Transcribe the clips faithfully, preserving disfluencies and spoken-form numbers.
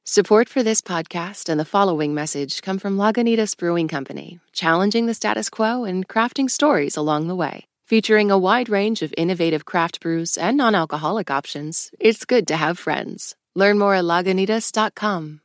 Support for this podcast and the following message come from Lagunitas Brewing Company, challenging the status quo and crafting stories along the way. Featuring a wide range of innovative craft brews and non-alcoholic options, it's good to have friends. Learn more at lagunitas dot com.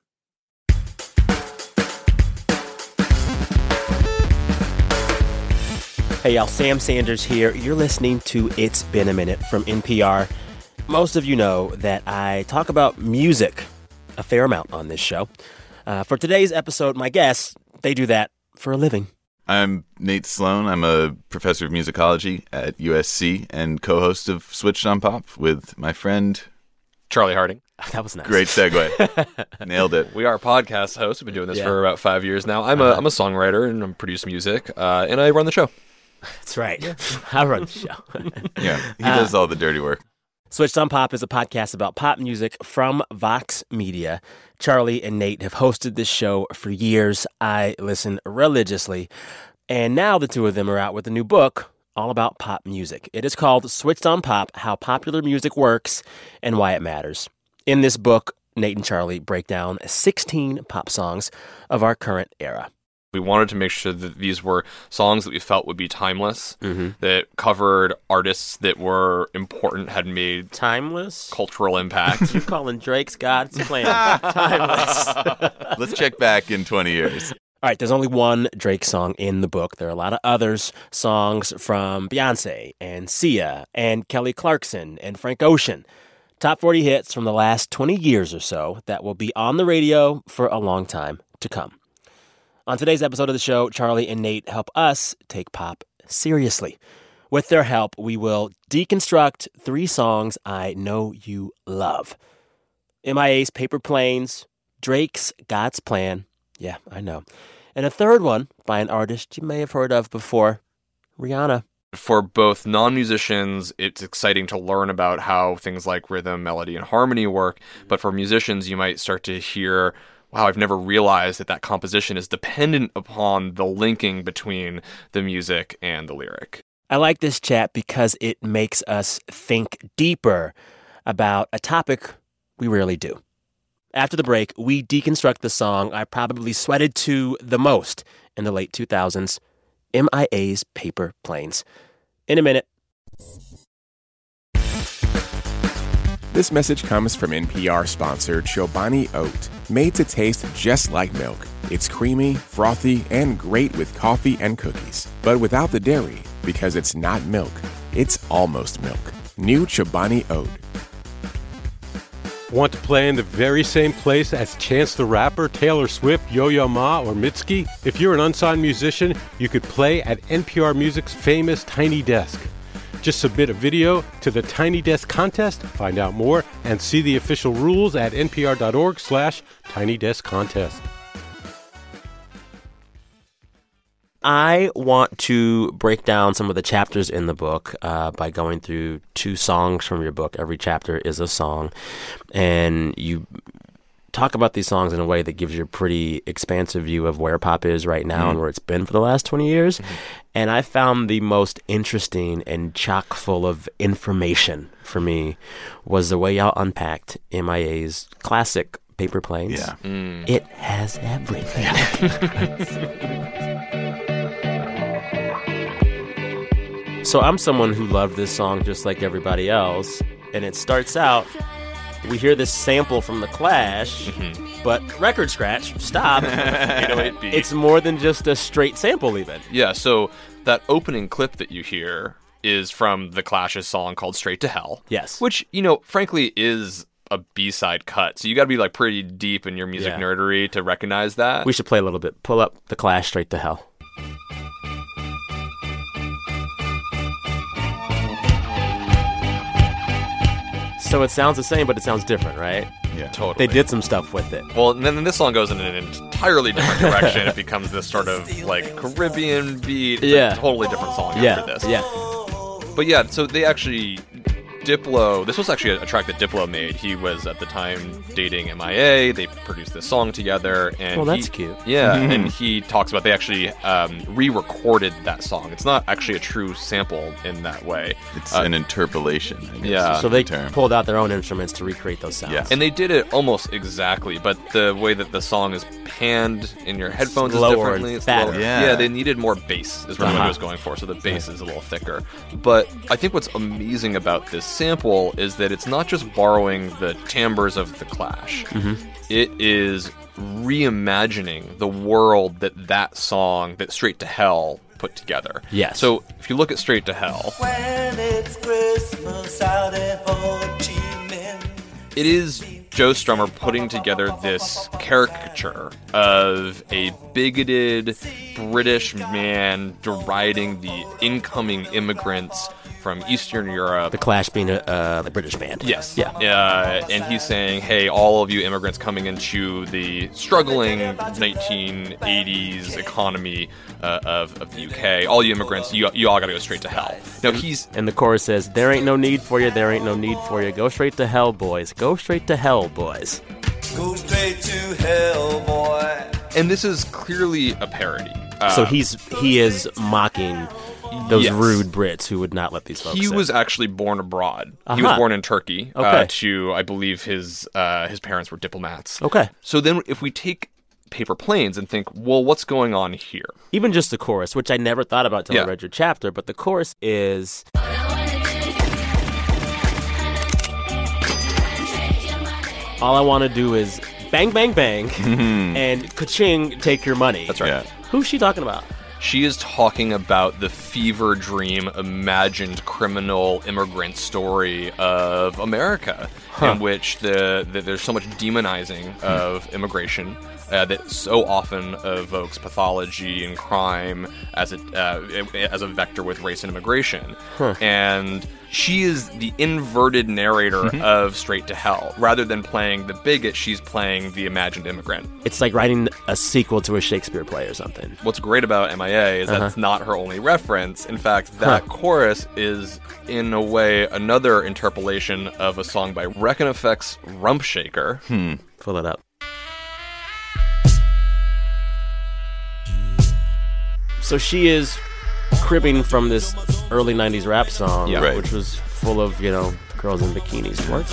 Hey y'all, Sam Sanders here. You're listening to It's Been a Minute from N P R. Most of you know that I talk about music a fair amount on this show. Uh, for today's episode, my guests, they do that for a living. I'm Nate Sloan. I'm a professor of musicology at U S C and co-host of Switched on Pop with my friend Charlie Harding. That was nice. Great segue. Nailed it. We are podcast hosts. We've been doing this Yeah. for about five years now. I'm a Uh-huh. I'm a songwriter and I produce music, uh, and I run the show. That's right. I run the show. Yeah, he Uh, does all the dirty work. Switched on Pop is a podcast about pop music from Vox Media. Charlie and Nate have hosted this show for years. I listen religiously. And now the two of them are out with a new book all about pop music. It is called Switched on Pop, How Popular Music Works and Why It Matters. In this book, Nate and Charlie break down sixteen pop songs of our current era. We wanted to make sure that these were songs that we felt would be timeless, Mm-hmm. that covered artists that were important, had made Timeless? cultural impact. You calling Drake's God's Plan timeless? Let's check back in twenty years. All right, there's only one Drake song in the book. There are a lot of others, songs from Beyonce and Sia and Kelly Clarkson and Frank Ocean. Top forty hits from the last twenty years or so that will be on the radio for a long time to come. On today's episode of the show, Charlie and Nate help us take pop seriously. With their help, we will deconstruct three songs I know you love. M I A's Paper Planes, Drake's God's Plan, yeah, I know, and a third one by an artist you may have heard of before, Rihanna. For both non-musicians, it's exciting to learn about how things like rhythm, melody, and harmony work. But for musicians, you might start to hear, wow, I've never realized that that composition is dependent upon the linking between the music and the lyric. I like this chat because it makes us think deeper about a topic we rarely do. After the break, we deconstruct the song I probably sweated to the most in the late two thousands, M I A's Paper Planes. In a minute. This message comes from N P R sponsor Chobani Oat, made to taste just like milk. It's creamy, frothy, and great with coffee and cookies, but without the dairy because it's not milk. It's almost milk. New Chobani Oat. Want to play in the very same place as Chance the Rapper, Taylor Swift, Yo-Yo Ma, or Mitski? If you're an unsigned musician, you could play at N P R Music's famous Tiny Desk. Just submit a video to the Tiny Desk contest, find out more, and see the official rules at npr.org slash Tiny Desk Contest. I want to break down some of the chapters in the book uh, by going through two songs from your book. Every chapter is a song, and you talk about these songs in a way that gives you a pretty expansive view of where pop is right now mm-hmm. and where it's been for the last twenty years. Mm-hmm. And I found the most interesting and chock full of information for me was the way y'all unpacked M I A's classic Paper Planes. Yeah. Mm. It has everything. So I'm someone who loved this song just like everybody else, and it starts out, we hear this sample from The Clash, mm-hmm. but record scratch, stop. eight oh eight B. It's more than just a straight sample even. Yeah, so that opening clip that you hear is from The Clash's song called Straight to Hell. Yes. Which, you know, frankly is a B-side cut. So you got to be like pretty deep in your music yeah. nerdery to recognize that. We should play a little bit. Pull up The Clash, Straight to Hell. So it sounds the same, but it sounds different, right? Yeah, totally. They did some stuff with it. Well, and then this song goes in an entirely different direction. It becomes this sort of like Caribbean beat. It's yeah. a totally different song yeah. after this. Yeah. But yeah, so they actually Diplo, this was actually a, a track that Diplo made. He was at the time dating M I A. They produced this song together. And well, that's he, cute. Yeah, and he talks about they actually um, re-recorded that song. It's not actually a true sample in that way. It's uh, an interpolation. I guess yeah. is So the they term. pulled out their own instruments to recreate those sounds. Yes. And they did it almost exactly, but the way that the song is panned in your headphones Slower is differently. and It's fatter. lower. Yeah. yeah, they needed more bass is what Uh-huh. I was going for, so the bass is a little thicker. But I think what's amazing about this sample is that it's not just borrowing the timbres of The Clash. Mm-hmm. It is reimagining the world that that song, that Straight to Hell, put together. Yes. So if you look at Straight to Hell, When it's Christmas out in Ho Chi Minh. it is Joe Strummer putting together this caricature of a bigoted British man deriding the incoming immigrants from Eastern Europe. The Clash being a uh, the British band. Yes. Yeah. Uh, and he's saying, hey, all of you immigrants coming into the struggling nineteen eighties economy uh, of, of the U K, all you immigrants, you, you all got to go straight to hell. Now, he's... And the chorus says, there ain't no need for you, there ain't no need for you. Go straight to hell, boys. Go straight to hell, boys. Go straight to hell, boy. And this is clearly a parody. Uh, So he's he is mocking those yes. rude Brits who would not let these folks He in. was actually born abroad. Uh-huh. He was born in Turkey. Okay. Uh, to I believe his uh, his parents were diplomats. Okay. So then, if we take Paper Planes and think, well, what's going on here? Even just the chorus, which I never thought about till Yeah. I read your chapter, but the chorus is... All I want to do is bang, bang, bang, and ka-ching, take your money. That's right. Yeah. Who's she talking about? She is talking about the fever dream, imagined criminal immigrant story of America, in which the, the there's so much demonizing of immigration uh, that so often evokes pathology and crime as a uh, as a vector with race and immigration. And she is the inverted narrator of Straight to Hell. Rather than playing the bigot, she's playing the imagined immigrant. It's like writing a sequel to a Shakespeare play or something. What's great about M I A is that's not her only reference. In fact, that Huh. chorus is, in a way, another interpolation of a song by Wreckin' Effect's Rump Shaker. Hmm. Pull it up. So she is cribbing from this early nineties rap song, Yeah. Right. which was full of, you know, girls in bikinis. What?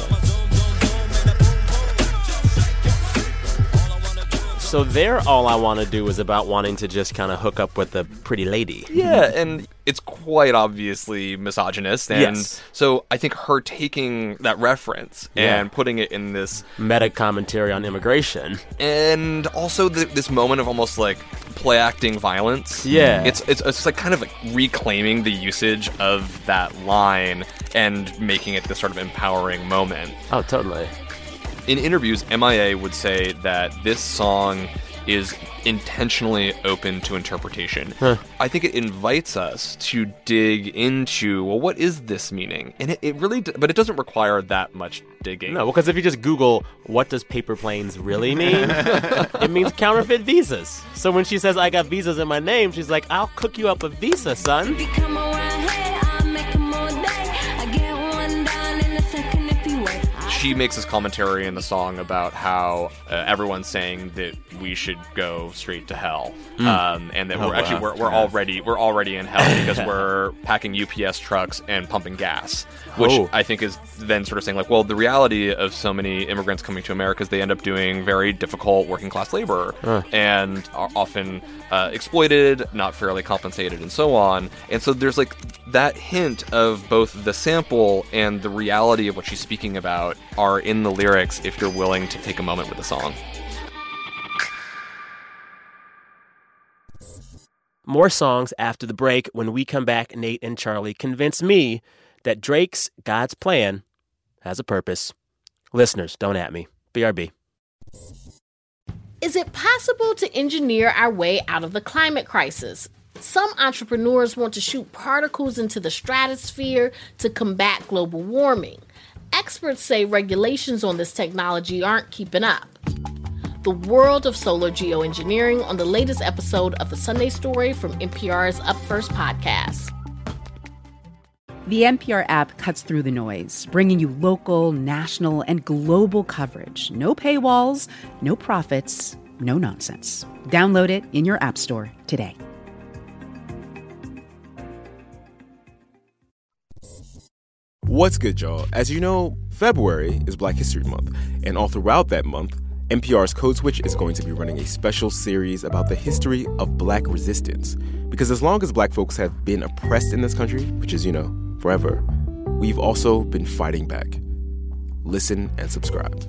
So there, all I want to do is about wanting to just kind of hook up with a pretty lady. Yeah, and it's quite obviously misogynist. And Yes. so I think her taking that reference Yeah. and putting it in this, Meta commentary on immigration. and also the, this moment of almost like play acting violence. Yeah. It's, it's it's like kind of like reclaiming the usage of that line and making it this sort of empowering moment. Oh, totally. In interviews, M I A would say that this song is intentionally open to interpretation. Huh. I think it invites us to dig into, well, what is this meaning? And it, it really, d- but it doesn't require that much digging. No, because if you just Google, what does paper planes really mean? It means counterfeit visas. So when she says, I got visas in my name, she's like, I'll cook you up a visa, son. If you come around here, I'll make 'em all day. I get one down in a second if you wait. She makes this commentary in the song about how uh, everyone's saying that we should go straight to hell, um, and that Oh, we're actually wow. we're, we're Yeah. already we're already in hell because we're packing U P S trucks and pumping gas, which Oh. I think is then sort of saying like, well, the reality of so many immigrants coming to America is they end up doing very difficult working class labor and are often uh, exploited, not fairly compensated, and so on. And so there's like that hint of both the sample and the reality of what she's speaking about are in the lyrics if you're willing to take a moment with the song. More songs after the break. When we come back, Nate and Charlie convince me that Drake's God's Plan has a purpose. Listeners, don't at me. B R B. Is it possible to engineer our way out of the climate crisis? Some entrepreneurs want to shoot particles into the stratosphere to combat global warming. Experts say regulations on this technology aren't keeping up. The world of solar geoengineering on the latest episode of The Sunday Story from N P R's Up First podcast. The N P R app cuts through the noise, bringing you local, national, and global coverage. No paywalls, no profits, no nonsense. Download it in your app store today. What's good, y'all? As you know, February is Black History Month, and all throughout that month, N P R's Code Switch is going to be running a special series about the history of Black resistance. Because as long as Black folks have been oppressed in this country, which is, you know, forever, we've also been fighting back. Listen and subscribe.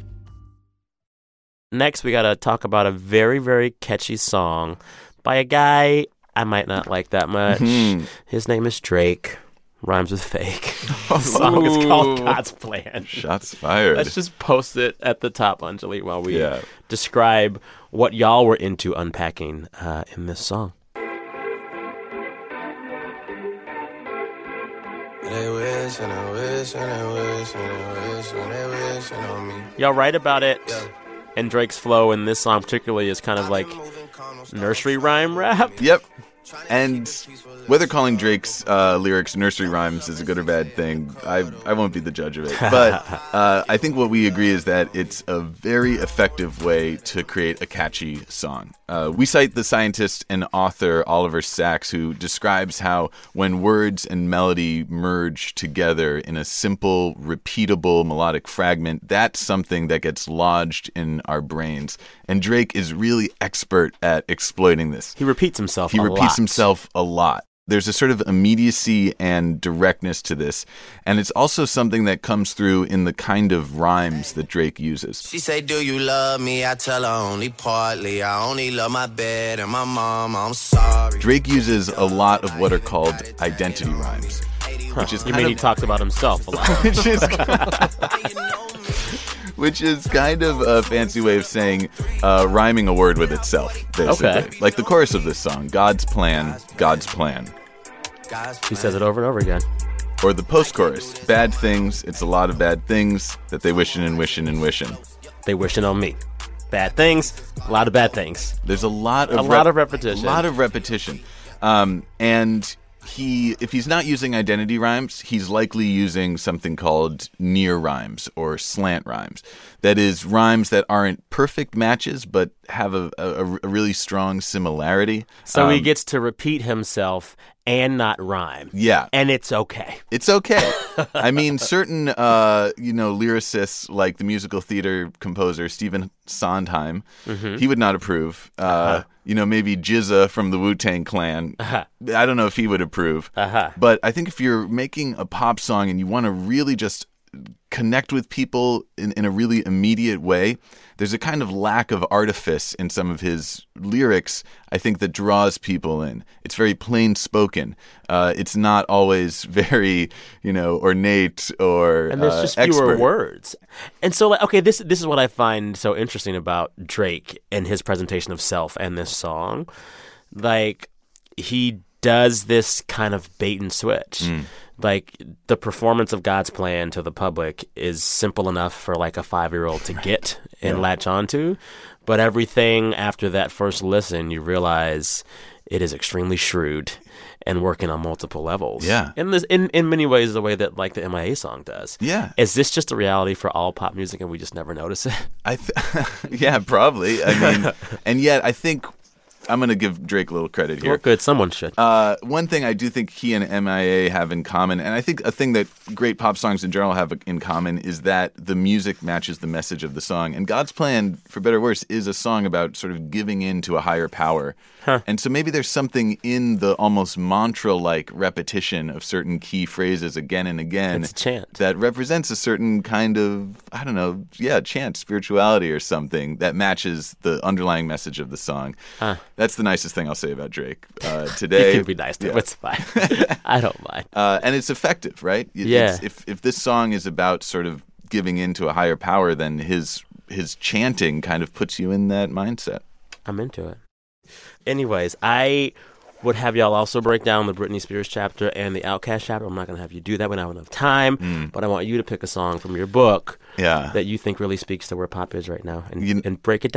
Next, we got to talk about a very, very catchy song by a guy I might not like that much. Mm-hmm. His name is Drake. Rhymes with fake. The song is called God's Plan. Shots fired. Let's just post it at the top, Anjali, while we Yeah. describe what y'all were into unpacking uh, in this song. They wish and they wish and they wish and they wish and they wish on me. Y'all write about it, and Drake's flow in this song particularly is kind of like nursery rhyme rap. Yep. And whether calling Drake's uh, lyrics nursery rhymes is a good or bad thing, I I won't be the judge of it. But uh, I think what we agree is that it's a very effective way to create a catchy song. Uh, we cite the scientist and author Oliver Sacks, who describes how when words and melody merge together in a simple, repeatable melodic fragment, that's something that gets lodged in our brains. And Drake is really expert at exploiting this. He repeats himself He a repeats lot. himself a lot. There's a sort of immediacy and directness to this. And it's also something that comes through in the kind of rhymes that Drake uses. She say, do you love me? I tell her only partly. I only love my bed and my mom. I'm sorry. Drake uses a lot of what are called identity rhymes. Huh. Which is You kind mean of, he talks about himself a lot? which is which is kind of a fancy way of saying uh, rhyming a word with itself, basically. Okay. Like the chorus of this song, God's plan, God's plan. He says it over and over again. Or the post-chorus, bad things, it's a lot of bad things that they wishing and wishing and wishing. They wishing on me. Bad things, a lot of bad things. There's a lot of A lot of repetition. A lot of repetition. Um, and he, if he's not using identity rhymes, he's likely using something called near rhymes or slant rhymes. That is, rhymes that aren't perfect matches, but have a, a, a really strong similarity. So um, he gets to repeat himself and not rhyme. Yeah. And it's okay. It's okay. I mean, certain, uh, you know, lyricists like the musical theater composer Stephen Sondheim, Mhm. he would not approve. Uh, Uh-huh. You know, maybe Jizza from the Wu-Tang Clan. Uh-huh. I don't know if he would approve. Uh-huh. But I think if you're making a pop song and you want to really just connect with people in, in a really immediate way, there's a kind of lack of artifice in some of his lyrics, I think, that draws people in. It's very plain spoken. Uh, it's not always very, you know, ornate or And there's uh, just fewer expert. words. And so, like, okay, this this is what I find so interesting about Drake and his presentation of self and this song. Like, he does this kind of bait and switch. Mm. Like, the performance of God's plan to the public is simple enough for, like, a five-year-old to get and Yeah. latch onto. But everything after that first listen, you realize it is extremely shrewd and working on multiple levels. Yeah. In, this, in, in many ways, the way that, like, the M I A song does. Yeah. Is this just a reality for all pop music and we just never notice it? I th- yeah, probably. I mean, and yet I think I'm going to give Drake a little credit here. Well, good. Someone should. Uh, one thing I do think he and M I A have in common, and I think a thing that great pop songs in general have in common, is that the music matches the message of the song. And God's Plan, for better or worse, is a song about sort of giving in to a higher power. Huh. And so maybe there's something in the almost mantra-like repetition of certain key phrases again and again. It's a chant. That represents a certain kind of, I don't know, yeah, chant, spirituality or something that matches the underlying message of the song. Huh. That's the nicest thing I'll say about Drake uh, today. It can be nice, though. Yeah. It's fine. I don't mind. Uh, and it's effective, right? It- Yeah. It's, if if this song is about sort of giving in to a higher power, then his his chanting kind of puts you in that mindset. I'm into it. Anyways, I would have y'all also break down the Britney Spears chapter and the Outkast chapter. I'm not going to have you do that when I have enough time, Mm. but I want you to pick a song from your book Yeah. that you think really speaks to where pop is right now and, You- and break it down.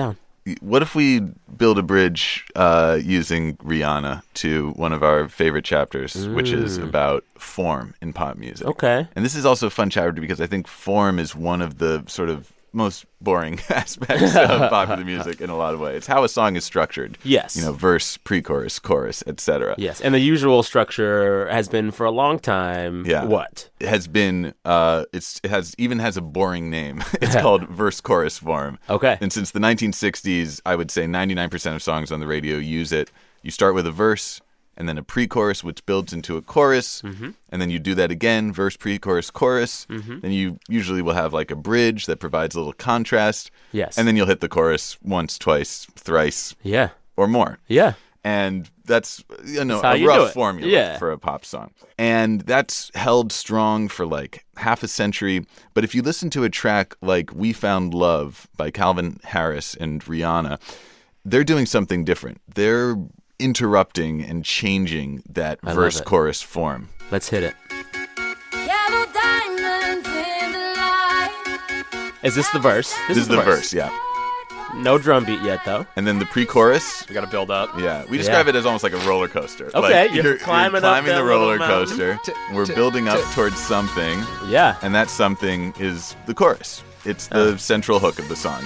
what if we build a bridge uh, using Rihanna to one of our favorite chapters, mm. which is about form in pop music. Okay. And this is also a fun chapter because I think form is one of the sort of most boring aspects of popular music in a lot of ways. It's how a song is structured. Yes. You know, verse, pre-chorus, chorus, et cetera. Yes, and the usual structure has been for a long time. Yeah. What? It has been, uh, it's, it has even has a boring name. It's called verse-chorus form. Okay. And since the nineteen sixties, I would say ninety-nine percent of songs on the radio use it. You start with a verse, and then a pre-chorus, which builds into a chorus, mm-hmm. and then you do that again, verse, pre-chorus, chorus. Mm-hmm. Then you usually will have like a bridge that provides a little contrast. Yes. And then you'll hit the chorus once, twice, thrice, yeah, or more. Yeah. And that's, you know, that's a you rough formula yeah. for a pop song. And that's held strong for like half a century. But if you listen to a track like We Found Love by Calvin Harris and Rihanna, they're doing something different. They're interrupting and changing that I verse chorus form. Let's hit it. Yellow diamonds in the light. Is this the verse? This, this is the verse. verse, yeah. No drum beat yet, though. And then the pre-chorus. We got to build up. Yeah, we describe yeah. it as almost like a roller coaster. Okay, like you're, you're climbing, you're climbing up the roller coaster. We're building up towards something. Yeah. And that something is the chorus. It's the uh. central hook of the song.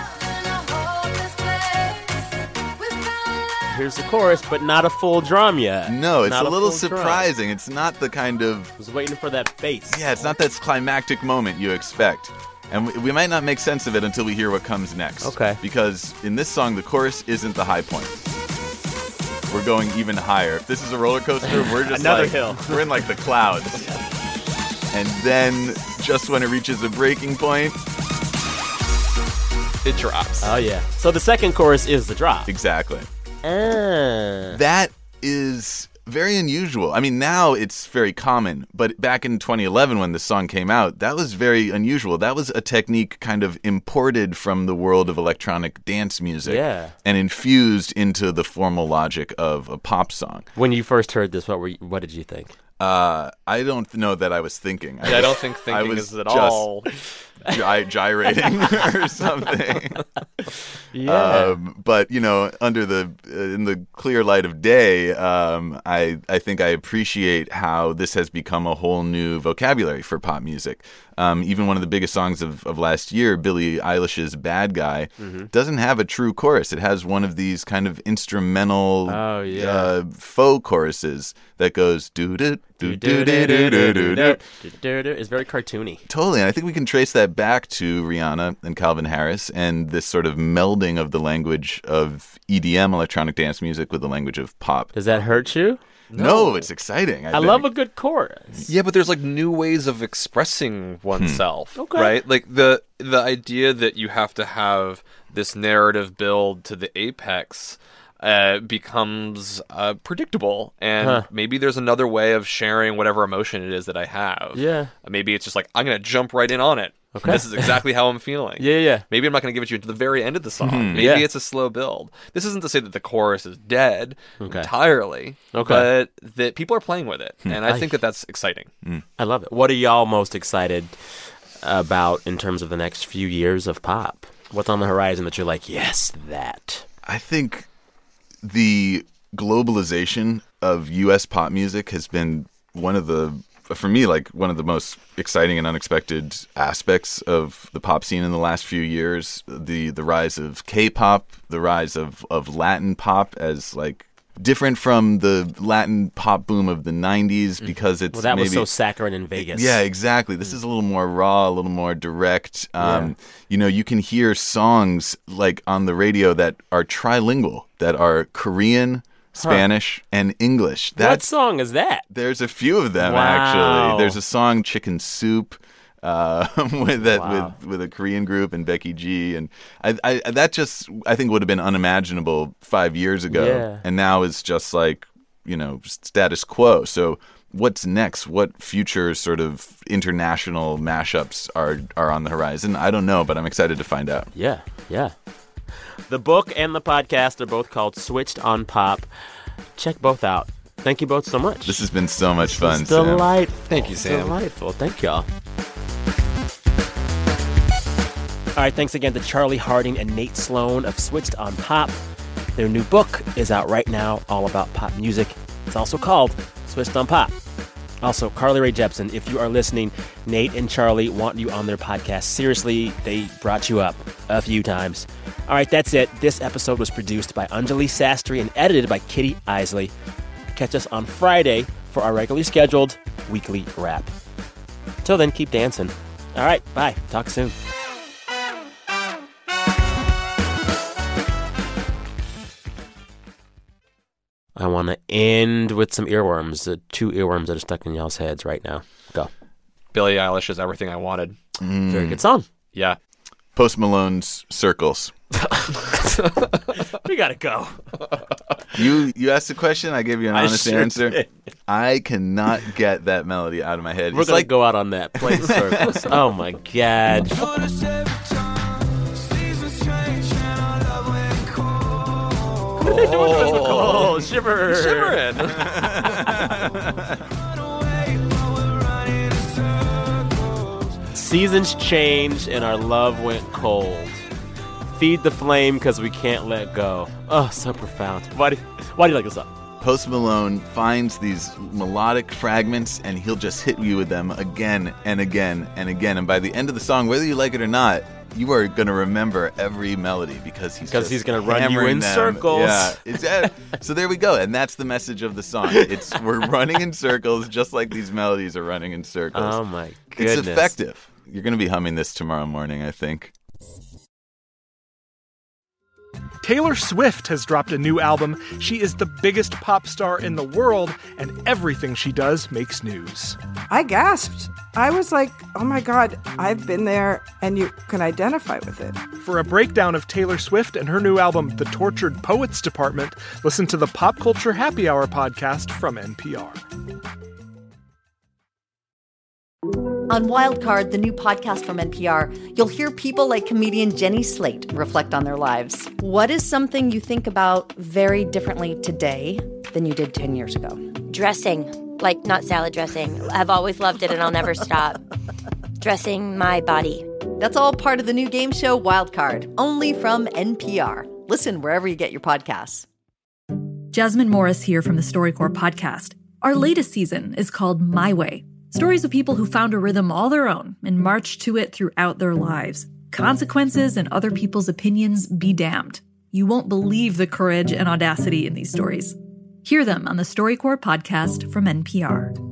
Here's the chorus, but not a full drum yet. No, it's not a little a surprising. Drum. It's not the kind of... I was waiting for that bass. Yeah, it's not that climactic moment you expect. And we, we might not make sense of it until we hear what comes next. Okay. Because in this song, the chorus isn't the high point. We're going even higher. If this is a roller coaster, we're just Another like... hill. We're in like the clouds. And then, just when it reaches a breaking point... It drops. Oh, yeah. So the second chorus is the drop. Exactly. Uh. That is very unusual. I mean, now it's very common, but back in twenty eleven when the song came out, that was very unusual. That was a technique kind of imported from the world of electronic dance music yeah. and infused into the formal logic of a pop song. When you first heard this, what were you, what did you think? Uh, I don't know that I was thinking. I, yeah, I don't think thinking I was is at just all gy- gyrating or something. Yeah. Um, but you know, under the uh, in the clear light of day, um, I I think I appreciate how this has become a whole new vocabulary for pop music. Um, even one of the biggest songs of, of last year, Billie Eilish's "Bad Guy," mm-hmm. doesn't have a true chorus. It has one of these kind of instrumental oh, yeah. uh, faux choruses that goes do do do do do do do do do. It's very cartoony. Totally, and I think we can trace that back to Rihanna and Calvin Harris and this sort of melding of the language of E D M, electronic dance music, with the language of pop. Does that hurt you? No, no it's exciting. I, I love a good chorus. Yeah, but there's like new ways of expressing oneself, hmm. okay. right? Like the the idea that you have to have this narrative build to the apex uh, becomes uh, predictable, and huh. maybe there's another way of sharing whatever emotion it is that I have. Yeah, maybe it's just like I'm gonna jump right in on it. Okay. This is exactly how I'm feeling. Yeah, yeah. Maybe I'm not going to give it to you until the very end of the song. Mm-hmm. Maybe yeah. it's a slow build. This isn't to say that the chorus is dead okay. entirely, okay. but that people are playing with it, hmm. and I think that that's exciting. Mm. I love it. What are y'all most excited about in terms of the next few years of pop? What's on the horizon that you're like, yes, that? I think the globalization of U S pop music has been one of the, for me, like one of the most exciting and unexpected aspects of the pop scene in the last few years. The the rise of K-pop, the rise of, of Latin pop as like different from the Latin pop boom of the nineties because it's well, that maybe, was so saccharine in Vegas. Yeah, exactly. This is a little more raw, a little more direct. Um, yeah. You know, you can hear songs like on the radio that are trilingual, that are Korean, Spanish, huh. and English. That's, what song is that? There's a few of them, wow. actually. There's a song, Chicken Soup, uh, with that wow. with with a Korean group and Becky G, and I, I that just I think would have been unimaginable five years ago, yeah. and now is just like, you know, status quo. So what's next? What future sort of international mashups are are on the horizon? I don't know, but I'm excited to find out. Yeah, yeah. The book and the podcast are both called Switched on Pop. Check both out. Thank you both so much. This has been so much this fun, is delightful. Sam. Thank you, Sam. Delightful. Thank y'all. All right, thanks again to Charlie Harding and Nate Sloan of Switched on Pop. Their new book is out right now, all about pop music. It's also called Switched on Pop. Also, Carly Rae Jepsen, if you are listening, Nate and Charlie want you on their podcast. Seriously, they brought you up a few times. All right, that's it. This episode was produced by Anjali Sastry and edited by Kitty Isley. Catch us on Friday for our regularly scheduled weekly wrap. Till then, keep dancing. All right, bye. Talk soon. I want to end with some earworms, the two earworms that are stuck in y'all's heads right now. Go. Billie Eilish is Everything I Wanted. Mm. Very good song. Yeah. Post Malone's Circles. We gotta go. You you asked the question, I gave you an I honest sure answer. did. I cannot get that melody out of my head. We're It's gonna like go out on that. Play Circles. Oh my God. Oh, shiver. Shivering. Seasons changed and our love went cold. Feed the flame because we can't let go. Oh, so profound. Why do, why do you like this song? Post Malone finds these melodic fragments and he'll just hit you with them again and again and again. And by the end of the song, whether you like it or not, you are going to remember every melody because he's Because just he's going to run you hammering in them. circles. Yeah, exactly. So there we go. And that's the message of the song. It's we're running in circles just like these melodies are running in circles. Oh, my goodness. It's effective. You're going to be humming this tomorrow morning, I think. Taylor Swift has dropped a new album. She is the biggest pop star in the world, and everything she does makes news. I gasped. I was like, oh my God, I've been there, and you can identify with it. For a breakdown of Taylor Swift and her new album, The Tortured Poets Department, listen to the Pop Culture Happy Hour podcast from N P R. On Wildcard, the new podcast from N P R, you'll hear people like comedian Jenny Slate reflect on their lives. What is something you think about very differently today than you did ten years ago? Dressing, like not salad dressing. I've always loved it and I'll never stop. Dressing my body. That's all part of the new game show Wildcard, only from N P R. Listen wherever you get your podcasts. Jasmine Morris here from the StoryCorps podcast. Our latest season is called My Way. Stories of people who found a rhythm all their own and marched to it throughout their lives. Consequences and other people's opinions be damned. You won't believe the courage and audacity in these stories. Hear them on the StoryCorps podcast from N P R.